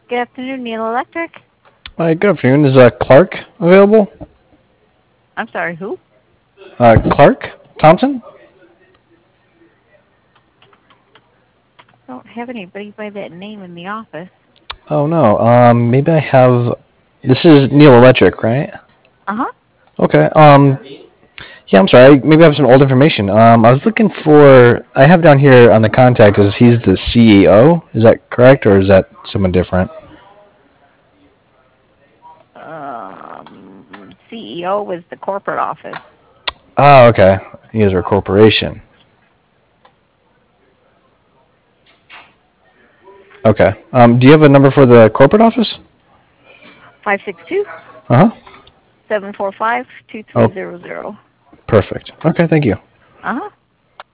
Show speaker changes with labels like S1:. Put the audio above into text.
S1: Good afternoon, Neil Electric.
S2: Hi, good afternoon. Is Clark available?
S1: I'm sorry, who?
S2: Clark Thompson?
S1: Don't have anybody by that name in the office.
S2: Oh no. Maybe I have. This is Neil Electric, right?
S1: Uh-huh.
S2: Okay. Yeah, I'm sorry. Maybe I have some old information. I was looking for. I have down here on the contact as he's the CEO. Is that correct, or is that someone different?
S1: CEO was the corporate office.
S2: Oh, okay. He is a corporation. Okay. Do you have a number for the corporate office?
S1: 562
S2: Uh huh.
S1: 745
S2: Oh,
S1: 2300.
S2: perfect. Okay, thank you.
S1: Uh-huh.